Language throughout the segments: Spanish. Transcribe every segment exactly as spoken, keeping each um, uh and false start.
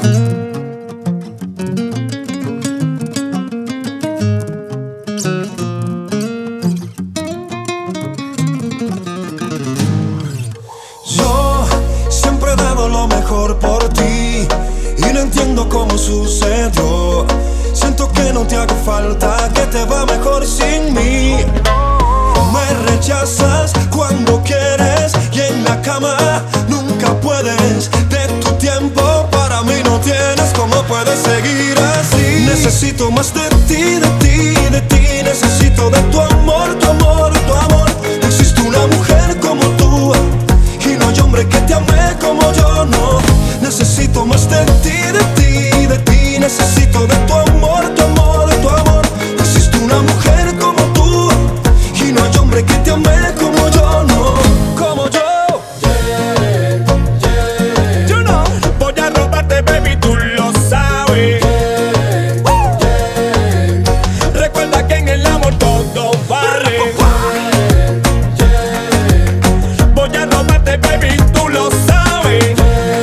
Yo siempre he dado lo mejor por ti y no entiendo cómo sucedió. Siento que no te hago falta, que te va mejor sin mí. Me rechazas cuando quieres y en la cama nunca puedes. De tu tiempo para mí no tienes, ¿cómo puedes seguir así? Necesito más de ti, de ti, de ti. Necesito de tu amor, tu amor, tu amor. No existe una mujer como tú y no hay hombre que te ame como yo, no. Necesito más de ti, de ti, de ti. Necesito de tu amor, tu amor, tu amor. No existe una mujer como tú y no hay hombre que te ame como yo, no. Como yo. Yeah, yeah. You know. Voy a robarte, baby, tú lo sabes. Yeah, yeah. Recuerda que en el amor todo vale. Yeah, yeah. Voy a robarte, baby, tú lo sabes.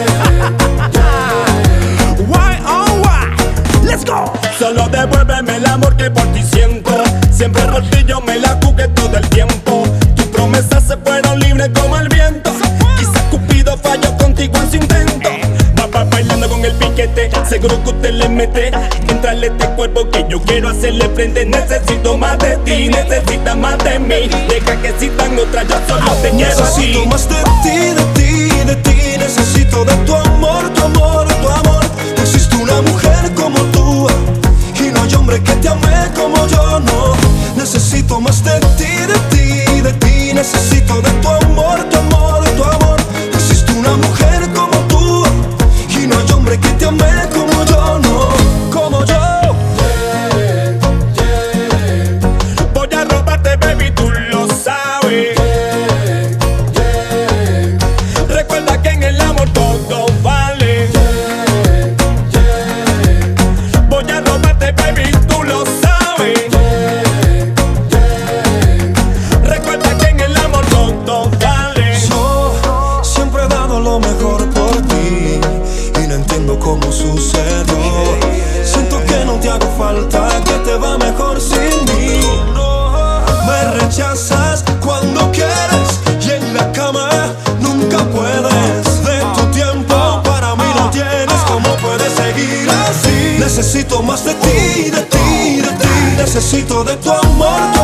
Why, oh why? Let's go. Solo devuélveme el amor que por ti siento. Siempre por ti yo me la jugué todo el tiempo. Tus promesas se fueron libres como el viento. Quizás Cupido falló contigo en su intento. Va, va bailando con el piquete, seguro que usted le mete. Entrale este cuerpo que yo quiero hacerle frente. Necesito más de ti, necesitas más de mí. Deja que existan otras, yo solo te quiero así. Necesito más de ti, de ti, de ti. Necesito de tu amor, tu amor, tu amor. No existe una mujer como tú y no hay hombre que te ame como yo, no. Necesito más de ti, de ti, de ti. Necesito de tu amor, tu amor, tu amor. No existe una mujer como tú y no hay hombre que te ame como yo, no. Como yo. Yeah, yeah. Voy a robarte, baby, tú lo sabes. Yeah, yeah. Recuerda que en el amor todo vale. Yeah, yeah. Voy a robarte, baby, tú lo sabes. Yeah, yeah. Recuerda que en el amor todo vale. Yo siempre he dado lo mejor por ti y no entiendo cómo sucedió. Siento que no te hago falta, que te va mejor sin mí. Me rechazas cuando quieres y en la cama nunca puedes. De tu tiempo para mí no tienes, ¿cómo puedes seguir así? Necesito más de ti, de ti, de ti. Necesito de tu amor, tu